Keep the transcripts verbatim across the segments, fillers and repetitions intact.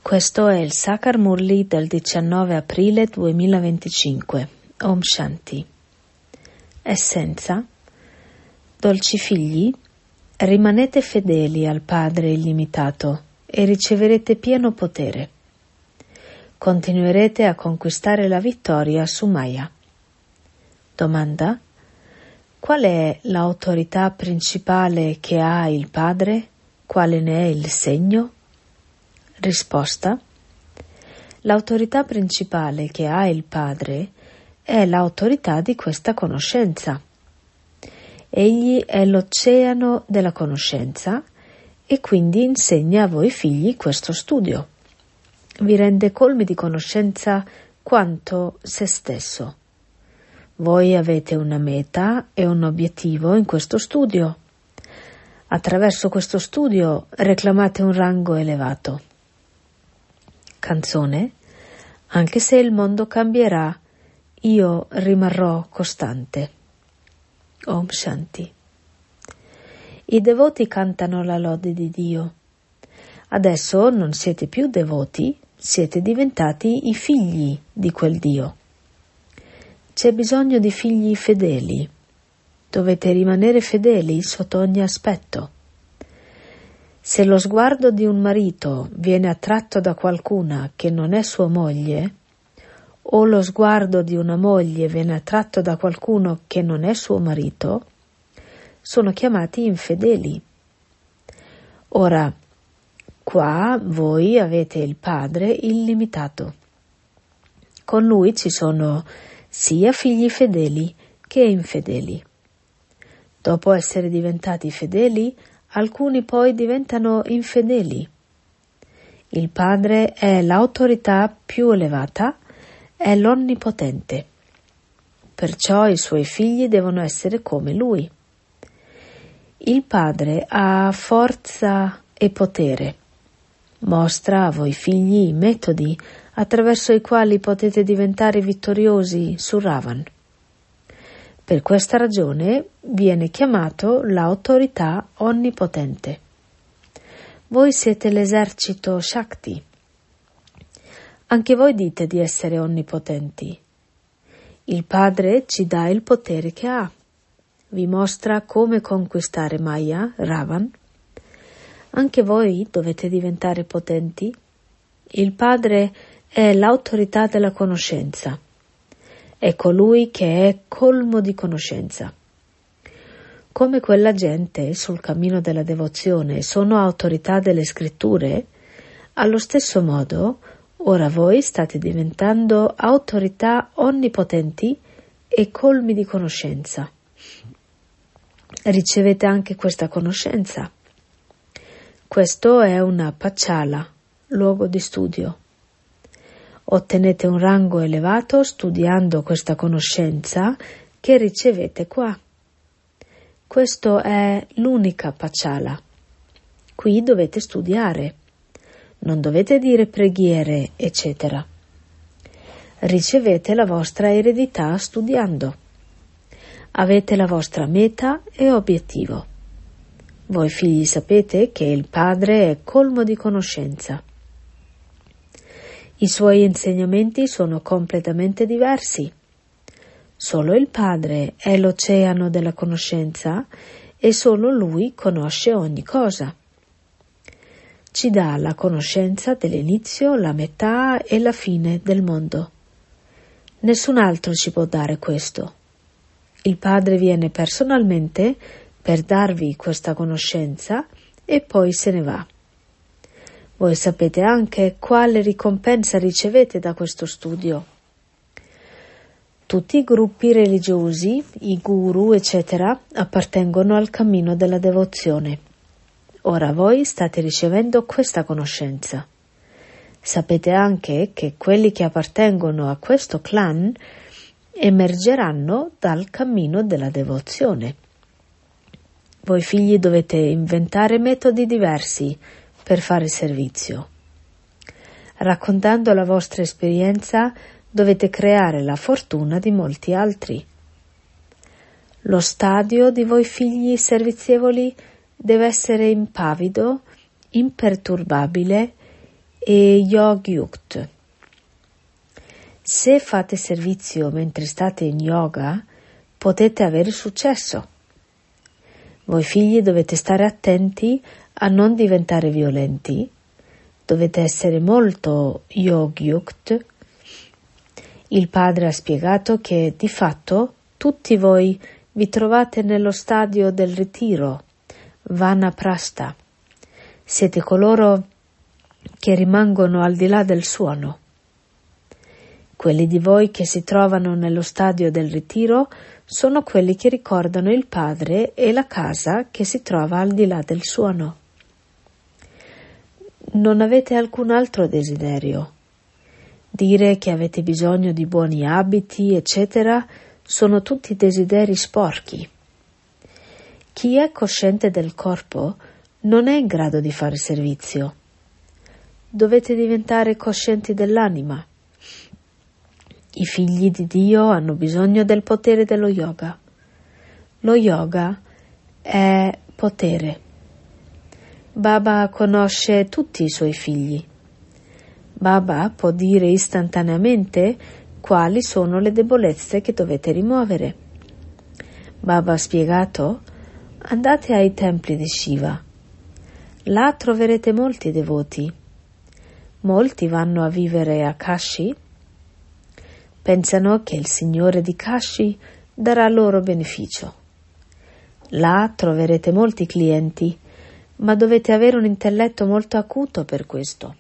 Questo è il Sakar Murli del diciannove aprile duemilaventicinque. Om Shanti. Essenza. Dolci figli, rimanete fedeli al Padre illimitato e riceverete pieno potere. Continuerete a conquistare la vittoria su Maya. Domanda. Qual è l'autorità principale che ha il Padre? Quale ne è il segno? Risposta. L'autorità principale che ha il Padre è l'autorità di questa conoscenza. Egli è l'oceano della conoscenza e quindi insegna a voi figli questo studio. Vi rende colmi di conoscenza quanto se stesso. Voi avete una meta e un obiettivo in questo studio. Attraverso questo studio reclamate un rango elevato. Canzone. Anche se il mondo cambierà, io rimarrò costante. Om Shanti. I devoti cantano la lode di Dio. Adesso non siete più devoti, siete diventati i figli di quel Dio. C'è bisogno di figli fedeli. Dovete rimanere fedeli sotto ogni aspetto. Se lo sguardo di un marito viene attratto da qualcuna che non è sua moglie, o lo sguardo di una moglie viene attratto da qualcuno che non è suo marito, sono chiamati infedeli. Ora, qua voi avete il Padre illimitato. Con lui ci sono sia figli fedeli che infedeli. Dopo essere diventati fedeli, alcuni poi diventano infedeli. Il Padre è l'autorità più elevata, è l'Onnipotente. Perciò i suoi figli devono essere come Lui. Il Padre ha forza e potere. Mostra a voi figli i metodi attraverso i quali potete diventare vittoriosi su Ravan. Per questa ragione viene chiamato l'autorità onnipotente. Voi siete l'esercito Shakti. Anche voi dite di essere onnipotenti. Il Padre ci dà il potere che ha. Vi mostra come conquistare Maya, Ravan. Anche voi dovete diventare potenti. Il Padre è l'autorità della conoscenza. È colui che è colmo di conoscenza. Come quella gente sul cammino della devozione sono autorità delle scritture, allo stesso modo ora voi state diventando autorità onnipotenti e colmi di conoscenza. Ricevete anche questa conoscenza. Questo è una pacciala, luogo di studio. Ottenete un rango elevato studiando questa conoscenza che ricevete qua. Questo è l'unica pacciala. Qui dovete studiare. Non dovete dire preghiere, eccetera. Ricevete la vostra eredità studiando. Avete la vostra meta e obiettivo. Voi figli sapete che il Padre è colmo di conoscenza. I suoi insegnamenti sono completamente diversi. Solo il Padre è l'oceano della conoscenza e solo Lui conosce ogni cosa. Ci dà la conoscenza dell'inizio, la metà e la fine del mondo. Nessun altro ci può dare questo. Il Padre viene personalmente per darvi questa conoscenza e poi se ne va. Voi sapete anche quale ricompensa ricevete da questo studio. Tutti i gruppi religiosi, i guru, eccetera, appartengono al cammino della devozione. Ora voi state ricevendo questa conoscenza. Sapete anche che quelli che appartengono a questo clan emergeranno dal cammino della devozione. Voi figli dovete inventare metodi diversi per fare servizio. Raccontando la vostra esperienza dovete creare la fortuna di molti altri. Lo stadio di voi figli servizievoli deve essere impavido, imperturbabile e Yogyukt. Se fate servizio mentre state in yoga, potete avere successo. Voi figli dovete stare attenti a non diventare violenti, dovete essere molto Yogyukt. Il padre ha spiegato che di fatto tutti voi vi trovate nello stadio del ritiro, Vanaprastha. Siete coloro che rimangono al di là del suono. Quelli di voi che si trovano nello stadio del ritiro sono quelli che ricordano il padre e la casa che si trova al di là del suono. Non avete alcun altro desiderio. Dire che avete bisogno di buoni abiti, eccetera, sono tutti desideri sporchi. Chi è cosciente del corpo non è in grado di fare servizio. Dovete diventare coscienti dell'anima. I figli di Dio hanno bisogno del potere dello yoga. Lo yoga è potere. Baba conosce tutti i suoi figli. Baba può dire istantaneamente quali sono le debolezze che dovete rimuovere. Baba ha spiegato: andate ai templi di Shiva. Là troverete molti devoti. Molti vanno a vivere a Kashi. Pensano che il Signore di Kashi darà loro beneficio. Là troverete molti clienti, ma dovete avere un intelletto molto acuto per questo.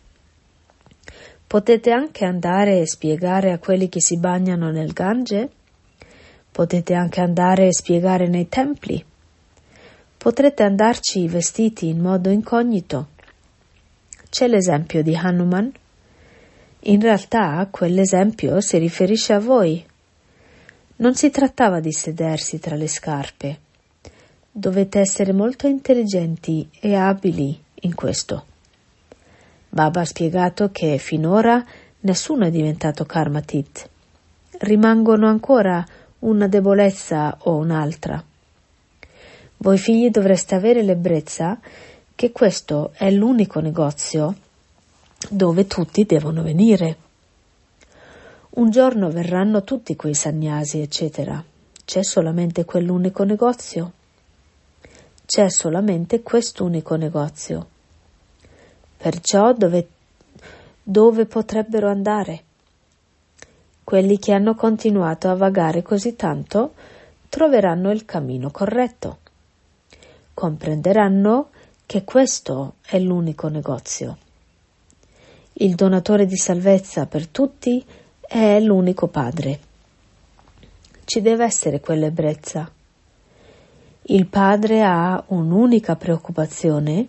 Potete anche andare e spiegare a quelli che si bagnano nel Gange. Potete anche andare e spiegare nei templi. Potrete andarci vestiti in modo incognito. C'è l'esempio di Hanuman. In realtà quell'esempio si riferisce a voi. Non si trattava di sedersi tra le scarpe. Dovete essere molto intelligenti e abili in questo. Baba ha spiegato che finora nessuno è diventato Karmatit. Rimangono ancora una debolezza o un'altra. Voi figli dovreste avere l'ebbrezza che questo è l'unico negozio dove tutti devono venire. Un giorno verranno tutti quei sannyasi, eccetera. C'è solamente quell'unico negozio. C'è solamente quest'unico negozio. Perciò dove, dove potrebbero andare? Quelli che hanno continuato a vagare così tanto troveranno il cammino corretto. Comprenderanno che questo è l'unico negozio. Il donatore di salvezza per tutti è l'unico Padre. Ci deve essere quell'ebbrezza. Il Padre ha un'unica preoccupazione.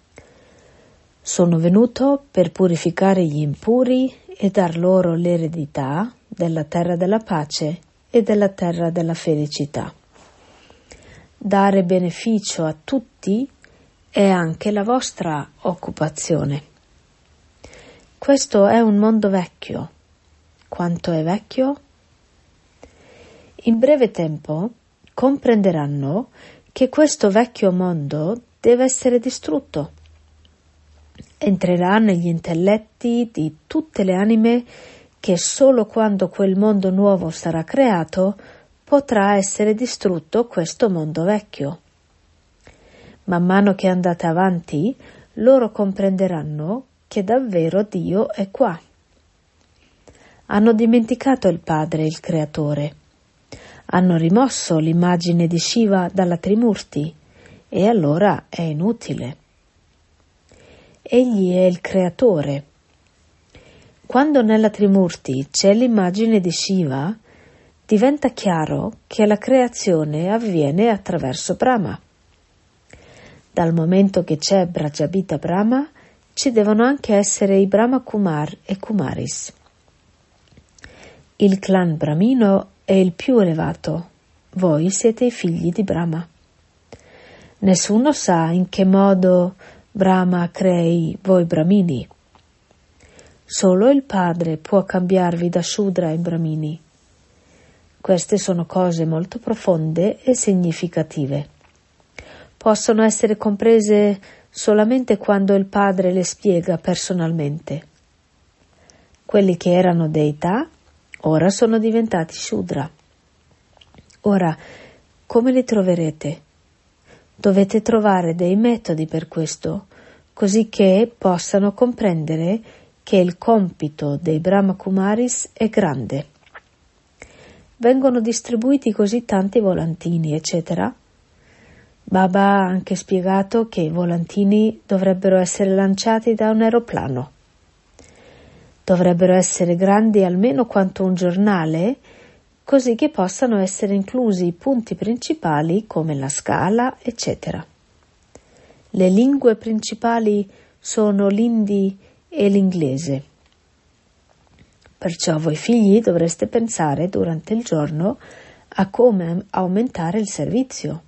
Sono venuto per purificare gli impuri e dar loro l'eredità della terra della pace e della terra della felicità. Dare beneficio a tutti è anche la vostra occupazione. Questo è un mondo vecchio. Quanto è vecchio? In breve tempo comprenderanno che questo vecchio mondo deve essere distrutto. Entrerà negli intelletti di tutte le anime che solo quando quel mondo nuovo sarà creato potrà essere distrutto questo mondo vecchio. Man mano che andate avanti, loro comprenderanno che davvero Dio è qua. Hanno dimenticato il Padre, il Creatore. Hanno rimosso l'immagine di Shiva dalla Trimurti e allora è inutile. Egli è il Creatore. Quando nella Trimurti c'è l'immagine di Shiva, diventa chiaro che la creazione avviene attraverso Brahma. Dal momento che c'è Brajabita Brahma, ci devono anche essere i Brahma Kumar e Kumaris. Il clan brahmino è il più elevato. Voi siete i figli di Brahma. Nessuno sa in che modo Brahma crei voi brahmini. Solo il Padre può cambiarvi da Shudra in brahmini. Queste sono cose molto profonde e significative. Possono essere comprese solamente quando il padre le spiega personalmente. Quelli che erano deità ora sono diventati Shudra. Ora, come li troverete? Dovete trovare dei metodi per questo, così che possano comprendere che il compito dei Brahmakumaris è grande. Vengono distribuiti così tanti volantini, eccetera. Baba ha anche spiegato che i volantini dovrebbero essere lanciati da un aeroplano. Dovrebbero essere grandi almeno quanto un giornale, così che possano essere inclusi i punti principali come la scala, eccetera. Le lingue principali sono l'indi e l'inglese. Perciò voi figli dovreste pensare durante il giorno a come aumentare il servizio.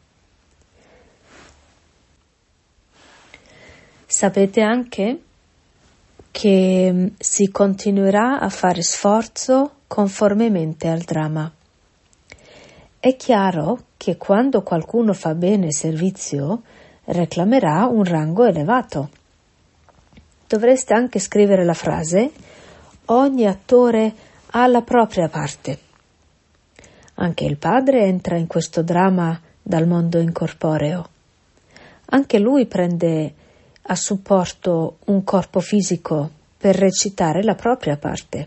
Sapete anche che si continuerà a fare sforzo conformemente al dramma. È chiaro che quando qualcuno fa bene il servizio, reclamerà un rango elevato. Dovreste anche scrivere la frase: ogni attore ha la propria parte. Anche il padre entra in questo dramma dal mondo incorporeo. Anche lui prende a supporto un corpo fisico per recitare la propria parte.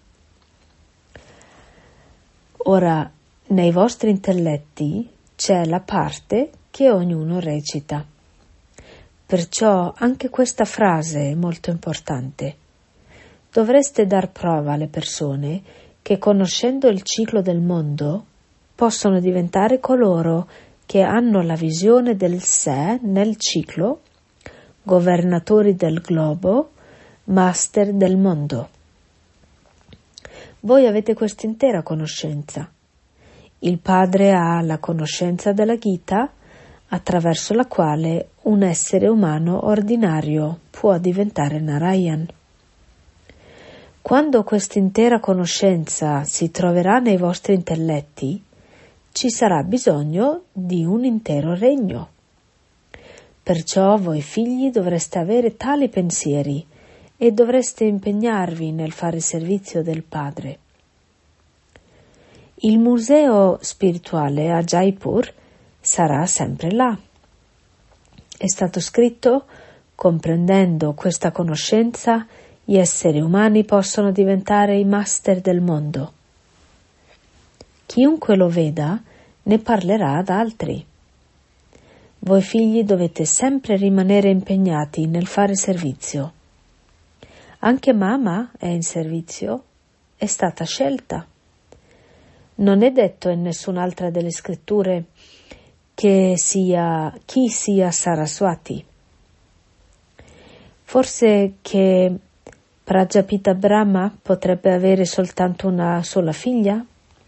Ora, nei vostri intelletti c'è la parte che ognuno recita. Perciò anche questa frase è molto importante. Dovreste dar prova alle persone che, conoscendo il ciclo del mondo, possono diventare coloro che hanno la visione del sé nel ciclo, governatori del globo, master del mondo. Voi avete quest'intera conoscenza. Il padre ha la conoscenza della Gita, attraverso la quale un essere umano ordinario può diventare Narayan. Quando quest'intera conoscenza si troverà nei vostri intelletti, ci sarà bisogno di un intero regno. Perciò voi figli dovreste avere tali pensieri e dovreste impegnarvi nel fare il servizio del padre. Il museo spirituale a Jaipur sarà sempre là. È stato scritto: comprendendo questa conoscenza, gli esseri umani possono diventare i master del mondo. Chiunque lo veda ne parlerà ad altri. Voi figli dovete sempre rimanere impegnati nel fare servizio. Anche mamma è in servizio, è stata scelta. Non è detto in nessun'altra delle scritture che sia chi sia Saraswati. Forse che Prajapita Brahma potrebbe avere soltanto una sola figlia?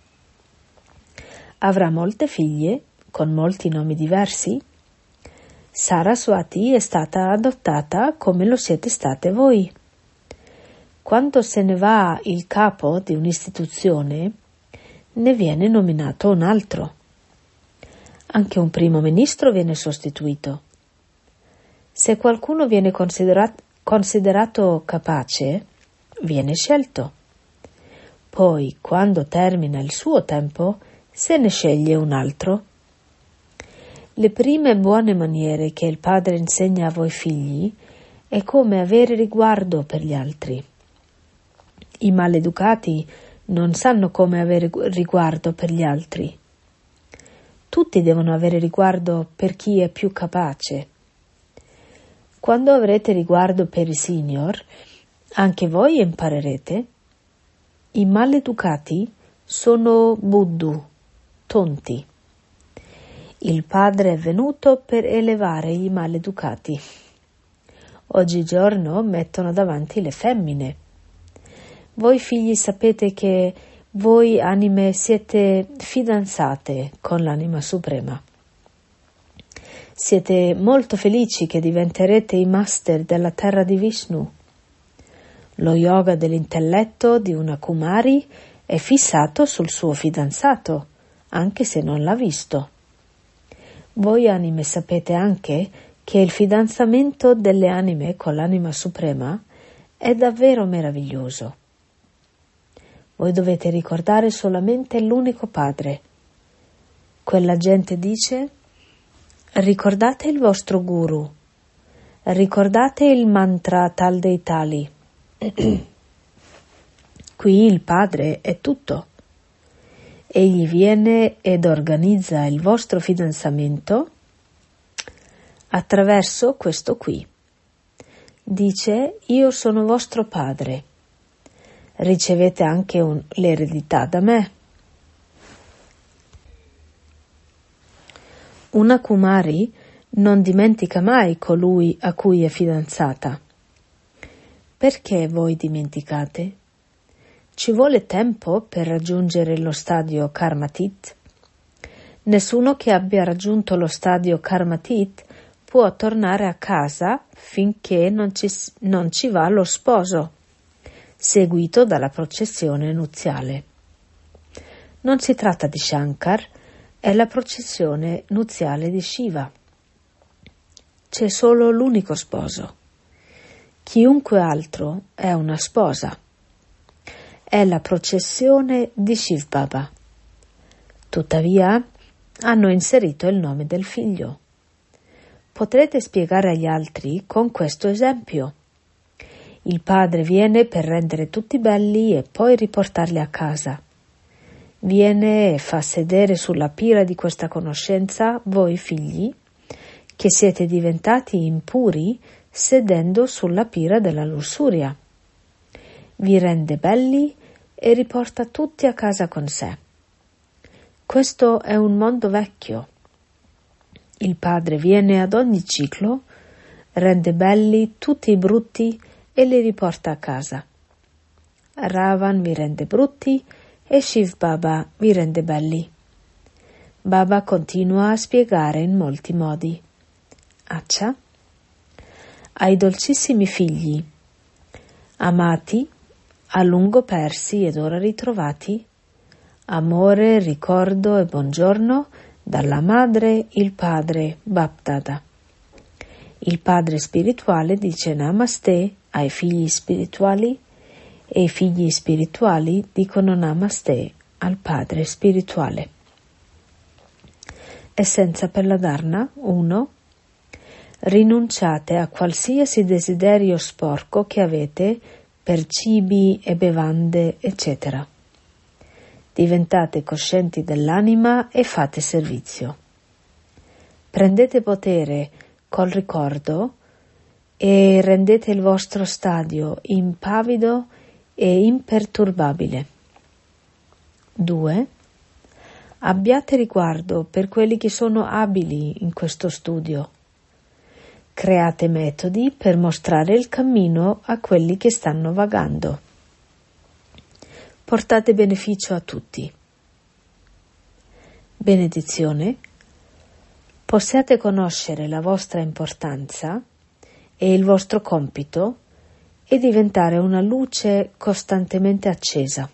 Avrà molte figlie con molti nomi diversi? Saraswati è stata adottata come lo siete state voi. Quando se ne va il capo di un'istituzione, ne viene nominato un altro. Anche un primo ministro viene sostituito. Se qualcuno viene considerato, considerato capace, viene scelto. Poi, quando termina il suo tempo, se ne sceglie un altro. Le prime buone maniere che il padre insegna a voi figli è come avere riguardo per gli altri. I maleducati non sanno come avere riguardo per gli altri. Tutti devono avere riguardo per chi è più capace. Quando avrete riguardo per i senior, anche voi imparerete. I maleducati sono buddhu, tonti. Il padre è venuto per elevare i maleducati. Oggigiorno mettono davanti le femmine. Voi figli sapete che voi anime siete fidanzate con l'anima suprema. Siete molto felici che diventerete i master della terra di Vishnu. Lo yoga dell'intelletto di una Kumari è fissato sul suo fidanzato, anche se non l'ha visto. Voi anime sapete anche che il fidanzamento delle anime con l'anima suprema è davvero meraviglioso. Voi dovete ricordare solamente l'unico Padre. Quella gente dice: ricordate il vostro guru, ricordate il mantra tal dei tali. Qui il Padre è tutto. Egli viene ed organizza il vostro fidanzamento attraverso questo qui. Dice: io sono vostro padre. Ricevete anche un, l'eredità da me. Una Kumari non dimentica mai colui a cui è fidanzata. Perché voi dimenticate? Ci vuole tempo per raggiungere lo stadio Karmatit. Nessuno che abbia raggiunto lo stadio Karmatit può tornare a casa finché non ci, non ci va lo sposo, seguito dalla processione nuziale. Non si tratta di Shankar, è la processione nuziale di Shiva. C'è solo l'unico sposo. Chiunque altro è una sposa. È la processione di Shiv Baba. Tuttavia, hanno inserito il nome del figlio. Potrete spiegare agli altri con questo esempio. Il padre viene per rendere tutti belli e poi riportarli a casa. Viene e fa sedere sulla pira di questa conoscenza voi figli, che siete diventati impuri sedendo sulla pira della lussuria. Vi rende belli e riporta tutti a casa con sé. Questo è un mondo vecchio. Il padre viene ad ogni ciclo, rende belli tutti i brutti e li riporta a casa. Ravan vi rende brutti e Shiv Baba vi rende belli. Baba continua a spiegare in molti modi. Accia, ai dolcissimi figli, amati, a lungo persi ed ora ritrovati, amore, ricordo e buongiorno dalla madre, il padre, Bapdada. Il padre spirituale dice Namaste ai figli spirituali e i figli spirituali dicono Namaste al padre spirituale. Essenza per la Dharna uno. Rinunciate a qualsiasi desiderio sporco che avete per cibi e bevande, eccetera. Diventate coscienti dell'anima e fate servizio. Prendete potere col ricordo e rendete il vostro stadio impavido e imperturbabile. due. Abbiate riguardo per quelli che sono abili in questo studio. Create metodi per mostrare il cammino a quelli che stanno vagando. Portate beneficio a tutti. Benedizione. Possiate conoscere la vostra importanza e il vostro compito e diventare una luce costantemente accesa.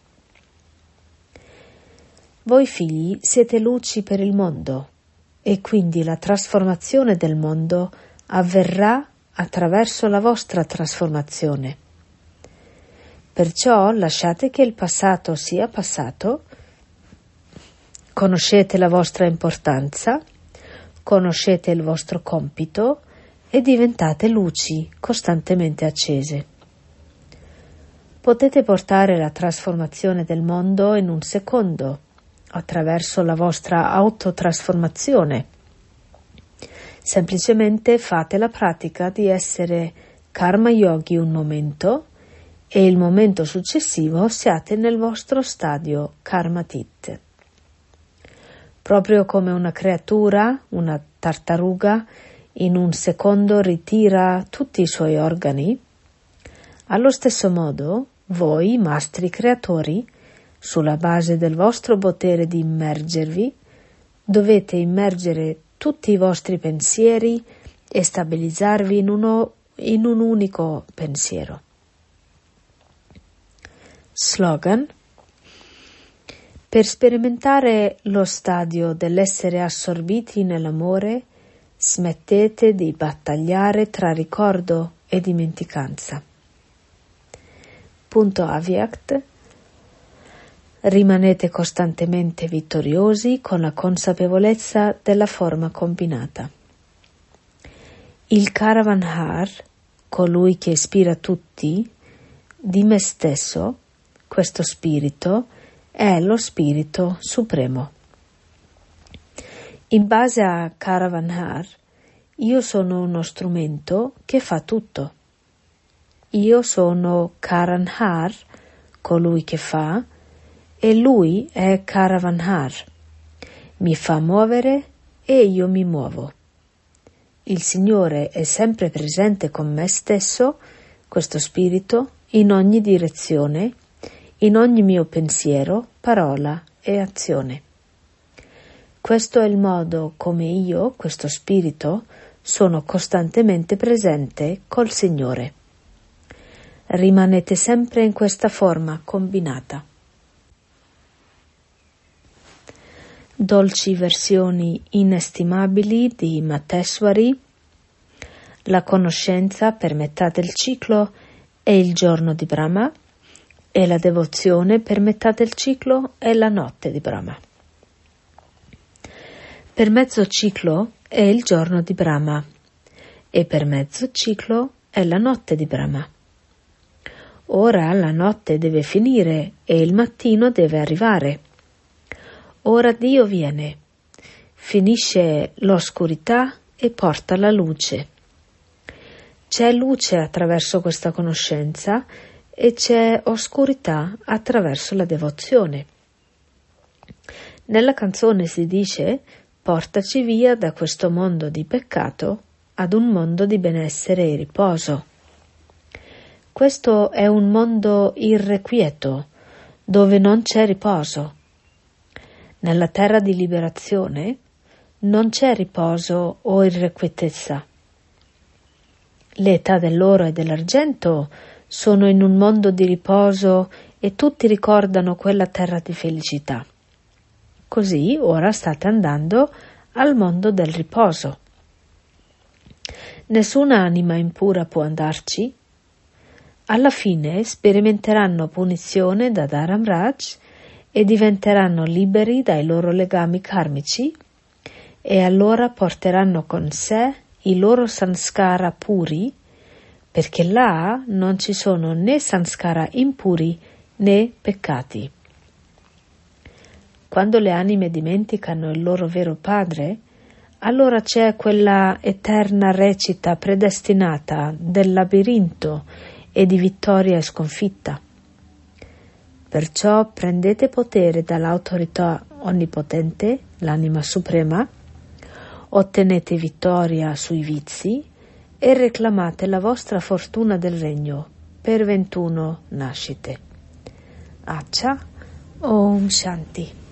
Voi figli siete luci per il mondo e quindi la trasformazione del mondo avverrà attraverso la vostra trasformazione. Perciò lasciate che il passato sia passato, conoscete la vostra importanza, conoscete il vostro compito e diventate luci costantemente accese. Potete portare la trasformazione del mondo in un secondo, attraverso la vostra autotrasformazione. Semplicemente fate la pratica di essere karma yogi un momento e il momento successivo siate nel vostro stadio karmatit. Proprio come una creatura, una tartaruga, in un secondo ritira tutti i suoi organi, allo stesso modo voi, mastri creatori, sulla base del vostro potere di immergervi, dovete immergere tutti i vostri pensieri e stabilizzarvi in, uno, in un unico pensiero. Slogan. Per sperimentare lo stadio dell'essere assorbiti nell'amore, Smettete di battagliare tra ricordo e dimenticanza. Punto Avyakt. Rimanete costantemente vittoriosi con la consapevolezza della forma combinata. Il Karavanhar, colui che ispira tutti, di me stesso, questo spirito, è lo spirito supremo. In base a Karavanhar, io sono uno strumento che fa tutto. Io sono Karanhar, colui che fa, e lui è Karavanhar. Mi fa muovere e io mi muovo. Il Signore è sempre presente con me stesso, questo spirito, in ogni direzione, in ogni mio pensiero, parola e azione. Questo è il modo come io, questo spirito, sono costantemente presente col Signore. Rimanete sempre in questa forma combinata. Dolci versioni inestimabili di Mateshwari. La conoscenza per metà del ciclo è il giorno di Brahma e la devozione per metà del ciclo è la notte di Brahma. Per mezzo ciclo è il giorno di Brahma e per mezzo ciclo è la notte di Brahma. Ora la notte deve finire e il mattino deve arrivare. Ora Dio viene, finisce l'oscurità e porta la luce. C'è luce attraverso questa conoscenza e c'è oscurità attraverso la devozione. Nella canzone si dice: portaci via da questo mondo di peccato ad un mondo di benessere e riposo. Questo è un mondo irrequieto, dove non c'è riposo. Nella terra di liberazione non c'è riposo o irrequietezza. Le età dell'oro e dell'argento sono in un mondo di riposo e tutti ricordano quella terra di felicità. Così ora state andando al mondo del riposo. Nessuna anima impura può andarci. Alla fine sperimenteranno punizione da Dharamraj e diventeranno liberi dai loro legami karmici e allora porteranno con sé i loro sanskara puri, perché là non ci sono né sanskara impuri né peccati. Quando le anime dimenticano il loro vero padre, allora c'è quella eterna recita predestinata del labirinto e di vittoria e sconfitta. Perciò prendete potere dall'autorità onnipotente, l'anima suprema, ottenete vittoria sui vizi e reclamate la vostra fortuna del regno per ventuno nascite. Accia, Om Shanti.